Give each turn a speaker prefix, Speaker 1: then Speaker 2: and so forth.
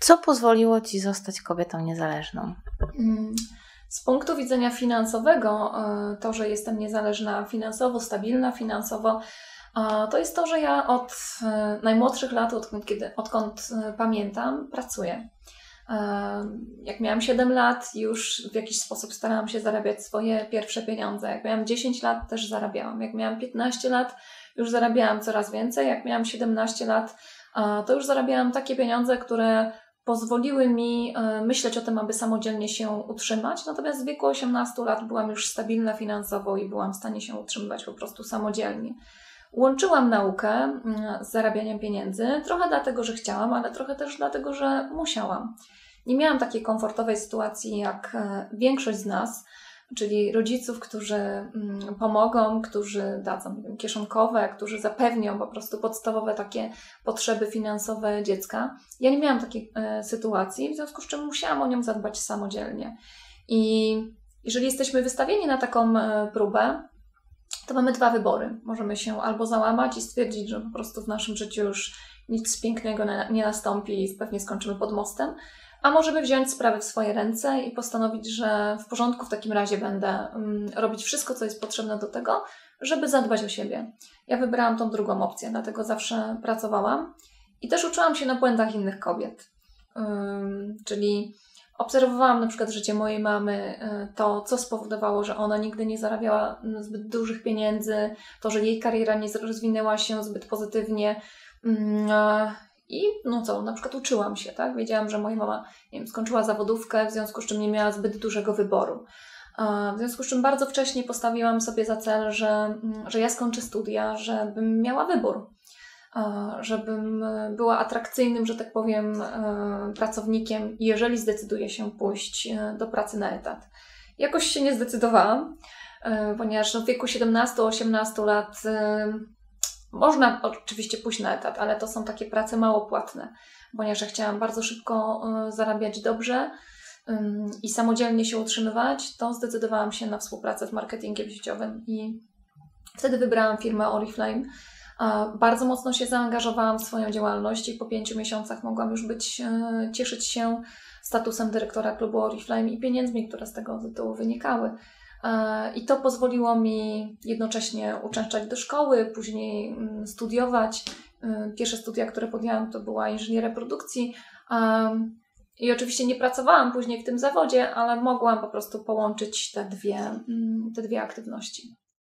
Speaker 1: Co pozwoliło Ci zostać kobietą niezależną?
Speaker 2: Z punktu widzenia finansowego, to, że jestem niezależna finansowo, stabilna finansowo, to jest to, że ja od najmłodszych lat, odkąd pamiętam, pracuję. Jak miałam 7 lat, już w jakiś sposób starałam się zarabiać swoje pierwsze pieniądze. Jak miałam 10 lat, też zarabiałam. Jak miałam 15 lat, już zarabiałam coraz więcej. Jak miałam 17 lat, to już zarabiałam takie pieniądze, które pozwoliły mi myśleć o tym, aby samodzielnie się utrzymać. Natomiast w wieku 18 lat byłam już stabilna finansowo i byłam w stanie się utrzymywać po prostu samodzielnie. Łączyłam naukę z zarabianiem pieniędzy, trochę dlatego, że chciałam, ale trochę też dlatego, że musiałam. Nie miałam takiej komfortowej sytuacji jak większość z nas, czyli rodziców, którzy pomogą, którzy dadzą kieszonkowe, którzy zapewnią po prostu podstawowe takie potrzeby finansowe dziecka. Ja nie miałam takiej sytuacji, w związku z czym musiałam o nią zadbać samodzielnie. I jeżeli jesteśmy wystawieni na taką próbę, to mamy 2 wybory. Możemy się albo załamać i stwierdzić, że po prostu w naszym życiu już nic pięknego nie nastąpi i pewnie skończymy pod mostem, a możemy wziąć sprawy w swoje ręce i postanowić, że w porządku, w takim razie będę robić wszystko, co jest potrzebne do tego, żeby zadbać o siebie. Ja wybrałam tą drugą opcję, dlatego zawsze pracowałam i też uczyłam się na błędach innych kobiet. Czyli obserwowałam na przykład życie mojej mamy, to co spowodowało, że ona nigdy nie zarabiała zbyt dużych pieniędzy, to, że jej kariera nie rozwinęła się zbyt pozytywnie. I na przykład uczyłam się, tak? Wiedziałam, że moja mama, skończyła zawodówkę, w związku z czym nie miała zbyt dużego wyboru. W związku z czym bardzo wcześnie postawiłam sobie za cel, że ja skończę studia, żebym miała wybór. Żebym była atrakcyjnym, że tak powiem, pracownikiem, jeżeli zdecyduję się pójść do pracy na etat. Jakoś się nie zdecydowałam, ponieważ w wieku 17-18 lat można oczywiście pójść na etat, ale to są takie prace mało płatne, ponieważ ja chciałam bardzo szybko zarabiać dobrze i samodzielnie się utrzymywać, to zdecydowałam się na współpracę w marketingiem sieciowym i wtedy wybrałam firmę Oriflame. Bardzo mocno się zaangażowałam w swoją działalność i po 5 miesiącach mogłam już cieszyć się statusem dyrektora klubu Oriflame i pieniędzmi, które z tego tytułu wynikały. I to pozwoliło mi jednocześnie uczęszczać do szkoły, później studiować. Pierwsze studia, które podjęłam, to była inżynieria produkcji. I oczywiście nie pracowałam później w tym zawodzie, ale mogłam po prostu połączyć te dwie aktywności.